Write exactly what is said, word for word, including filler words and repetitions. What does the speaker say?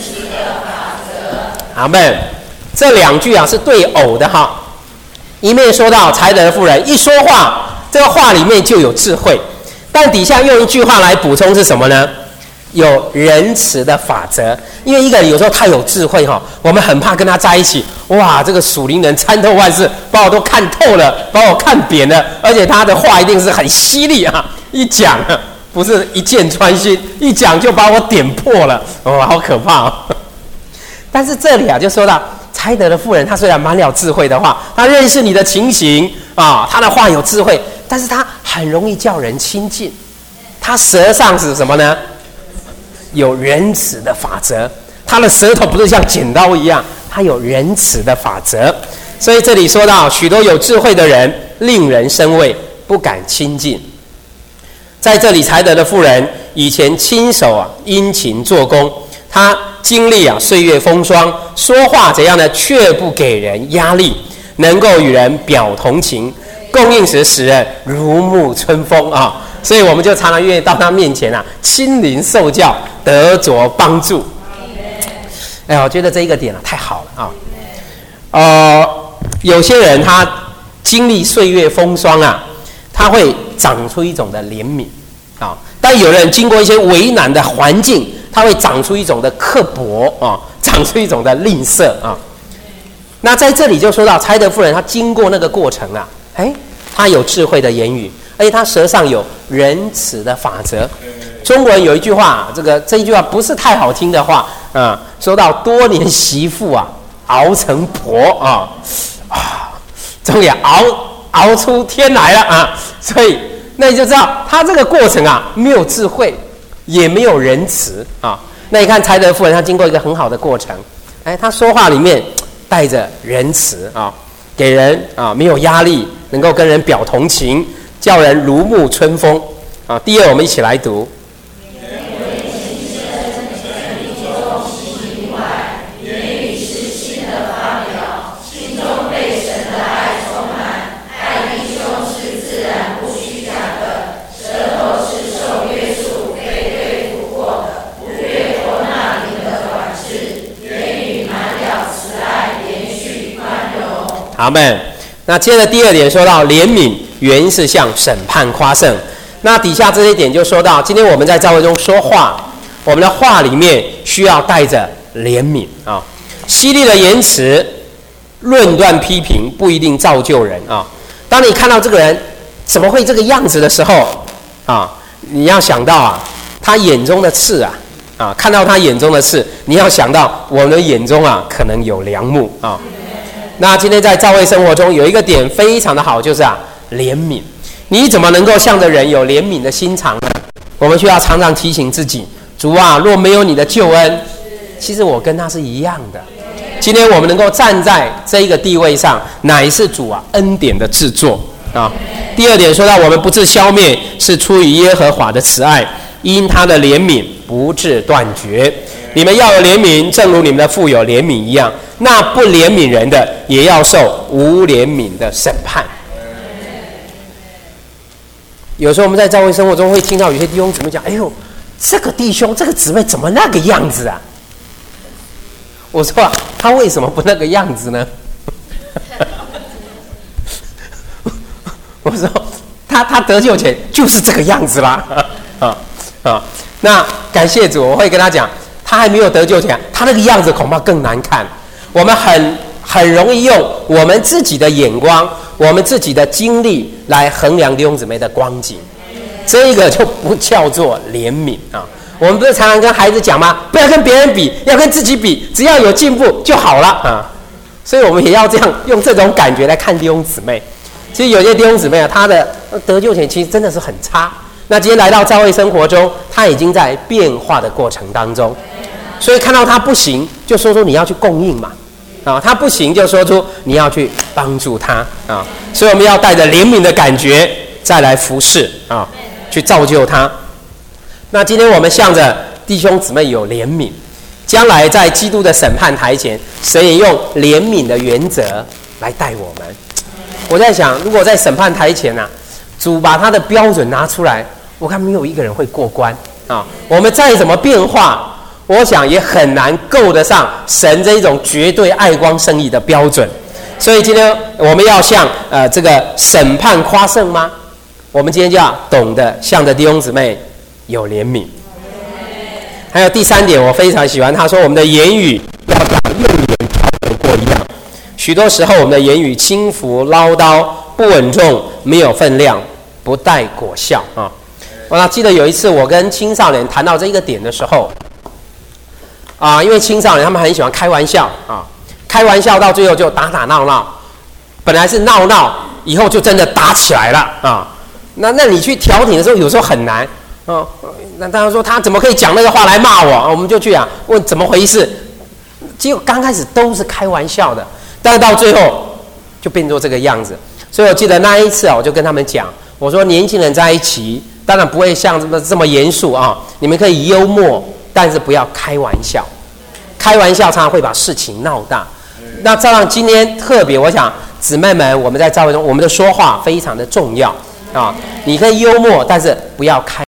阿们。这两句啊是对偶的哈，一面说到才德的妇人一说话，这个话里面就有智慧，但底下用一句话来补充是什么呢？有仁慈的法则。因为一个人有时候太有智慧哈，我们很怕跟他在一起。哇，这个属灵人参透万事，把我都看透了，把我看扁了，而且他的话一定是很犀利啊，一讲不是一箭穿心，一讲就把我点破了，哦，好可怕哦。但是这里啊，就说到才德的妇人，她虽然满了智慧的话，她认识你的情形啊，她的话有智慧，但是她很容易叫人亲近。她舌上是什么呢？有仁慈的法则。她的舌头不是像剪刀一样，她有仁慈的法则。所以这里说到许多有智慧的人，令人生畏，不敢亲近。在这里才德的妇人以前亲手啊殷勤做工，她经历啊岁月风霜，说话怎样呢？却不给人压力，能够与人表同情，供应时使人如沐春风啊！所以我们就常常愿意到他面前啊，亲临受教，得着帮助。哎，我觉得这一个点啊太好了啊！呃，有些人他经历岁月风霜啊，他会长出一种的怜悯啊，但有人经过一些为难的环境，他会长出一种的刻薄啊，长出一种的吝啬啊。那在这里就说到才德妇人，她经过那个过程啊，哎，她有智慧的言语，而且她舌上有仁慈的法则。中国人有一句话，这个这一句话不是太好听的话啊，说到多年媳妇啊，熬成婆啊，啊，终于熬熬出天来了啊！所以那你就知道，他这个过程啊，没有智慧。也没有仁慈啊。那你看才德妇人，她经过一个很好的过程，哎，她说话里面带着仁慈啊，给人啊没有压力，能够跟人表同情，叫人如沐春风啊。第二，我们一起来读。阿们。那接着第二点说到怜悯原是向审判夸胜。那底下这些点就说到，今天我们在教会中说话，我们的话里面需要带着怜悯啊。犀利的言辞论断批评不一定造就人啊。当你看到这个人怎么会这个样子的时候啊，你要想到啊，他眼中的刺啊啊，看到他眼中的刺，你要想到我们的眼中啊可能有梁木啊。那今天在教会生活中有一个点非常的好，就是啊怜悯。你怎么能够向着人有怜悯的心肠呢？我们需要常常提醒自己，主啊，若没有你的救恩，其实我跟他是一样的。今天我们能够站在这一个地位上，乃是主啊恩典的制作啊。第二点说到，我们不致消灭，是出于耶和华的慈爱，因他的怜悯不致断绝。你们要有怜悯，正如你们的父有怜悯一样。那不怜悯人的，也要受无怜悯的审判。有时候我们在教会生活中会听到有些弟兄姊妹讲：“哎呦，这个弟兄、这个姊妹怎么那个样子啊？”我说、啊：“他为什么不那个样子呢？”我说：“他他得救前就是这个样子啦。”啊啊！那感谢主，我会跟他讲，他还没有得救前，他那个样子恐怕更难看。我们很很容易用我们自己的眼光、我们自己的经历来衡量弟兄姊妹的光景，这个就不叫做怜悯啊！我们不是常常跟孩子讲吗？不要跟别人比，要跟自己比，只要有进步就好了啊！所以我们也要这样用这种感觉来看弟兄姊妹。其实有些弟兄姊妹啊，他的得救前其实真的是很差。那今天来到教会生活中，他已经在变化的过程当中，所以看到他不行，就说出你要去供应嘛。啊，他不行就说出你要去帮助他啊，所以我们要带着怜悯的感觉再来服侍啊，去造就他。那今天我们向着弟兄姊妹有怜悯，将来在基督的审判台前，神也用怜悯的原则来带我们。我在想，如果在审判台前啊，主把他的标准拿出来，我看没有一个人会过关啊。我们再怎么变化， 我想也很难够得上神这一种绝对爱光胜义的标准。所以今天我们要向呃这个审判夸胜吗？我们今天就要懂得向着弟兄姊妹有怜悯。还有第三点，我非常喜欢他说，我们的言语要像用盐调和过一样。许多时候，我们的言语轻浮、唠叨、不稳重、没有分量、不带果效啊。我记得有一次，我跟青少年谈到这一个点的时候，啊，因为青少年他们很喜欢开玩笑啊，开玩笑到最后就打打闹闹，本来是闹闹，以后就真的打起来了啊。那那你去调停的时候，有时候很难。哦，那他说他怎么可以讲那个话来骂我？我们就去啊问怎么回事。结果刚开始都是开玩笑的，但是到最后就变作这个样子。所以我记得那一次啊，我就跟他们讲，我说年轻人在一起，当然不会像这么这么严肃啊，你们可以幽默，但是不要开玩笑。开玩笑常常会把事情闹大。那照样今天特别，我想姊妹们，我们在教会中，我们的说话非常的重要啊。你可以幽默，但是不要开。